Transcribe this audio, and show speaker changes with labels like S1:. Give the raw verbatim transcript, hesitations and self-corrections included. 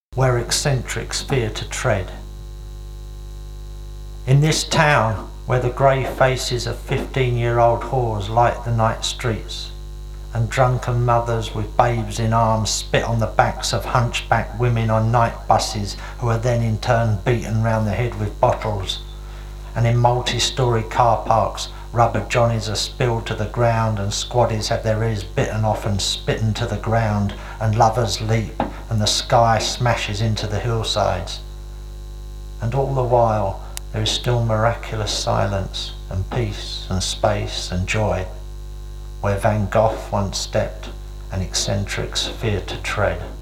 S1: where eccentrics fear to tread. In this town, where the grey faces of fifteen-year-old whores light the night streets, and drunken mothers with babes in arms spit on the backs of hunchbacked women on night buses who are then in turn beaten round the head with bottles, and in multi-storey car parks rubber johnnies are spilled to the ground and squaddies have their ears bitten off and spitten to the ground, and lovers leap and the sky smashes into the hillsides. And all the while there is still miraculous silence and peace and space and joy, where Van Gogh once stepped and eccentrics fear to tread.